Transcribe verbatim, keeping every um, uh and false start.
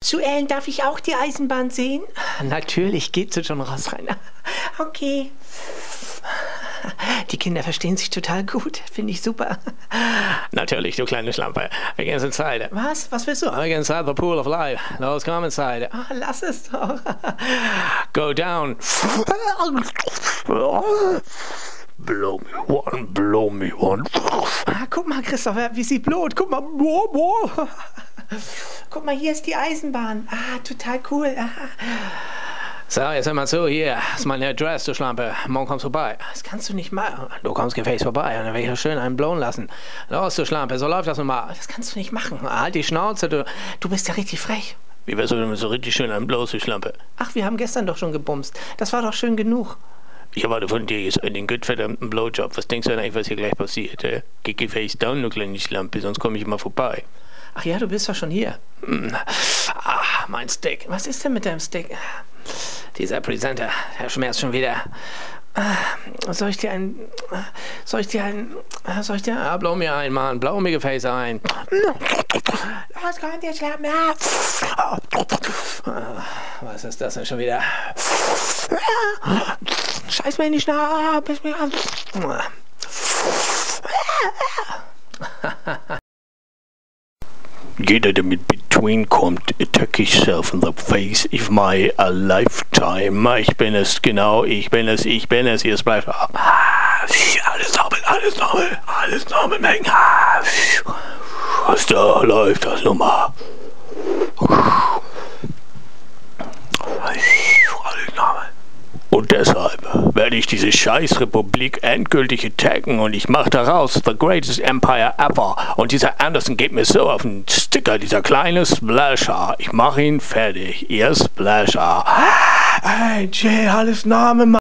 Suellen, darf ich auch die Eisenbahn sehen? Natürlich, geht sie schon raus, Rainer. Okay. Die Kinder verstehen sich total gut. Finde ich super. Natürlich, du kleine Schlampe. Wir gehen inside. Was? Was willst du? Wir gehen inside the pool of life. Los, komm inside. Ach, lass es doch. Go down. Blow me one, blow me one. Ah, guck mal, Christopher, wie sie blut. Guck mal. Boah, boah. Guck mal, hier ist die Eisenbahn. Ah, total cool. Ah. So, jetzt hör mal zu, hier ist mein Adress, du Schlampe. Morgen kommst du vorbei. Das kannst du nicht machen. Du kommst gefälligst vorbei und dann werde ich schön einen blowen lassen. Los, du Schlampe, so läuft das nun mal. Das kannst du nicht machen. Halt die Schnauze, du. Du bist ja richtig frech. Wie wär's, wenn du so richtig schön einen blows, du Schlampe? Ach, wir haben gestern doch schon gebumst. Das war doch schön genug. Ich erwarte von dir jetzt einen gottverdammten Blowjob. Was denkst du denn eigentlich, was hier gleich passiert? Äh? Geh gefälligst down, du kleine Schlampe, sonst komme ich immer vorbei. Ach ja, du bist doch schon hier. Hm. Ah, mein Steak. Was ist denn mit deinem Steak? Dieser Presenter, der schmerzt schon wieder. Soll ich dir ein... Soll ich dir ein... Soll ich dir... Ja, blau mir ein, Mann. Blau mir Gefäß ein. Was kommt jetzt, Schlappen? Was ist das denn schon wieder? Scheiß mir in die Schnauze. Jeder, der mit Between kommt, attack yourself in the face of my a lifetime. Ich bin es, genau, ich bin es, ich bin es, hier ist bleibt. Alles normal, alles normal, alles normal, Mengen. Was da läuft, das Nummer. Alles normal. Und deshalb werde ich diese Scheißrepublik endgültig attacken und ich mache daraus the greatest empire ever. Und dieser Anderson geht mir so auf den Sticker, dieser kleine Splasher. Ich mache ihn fertig. Ihr Splasher. Hey, Jay, alles Name, Mann.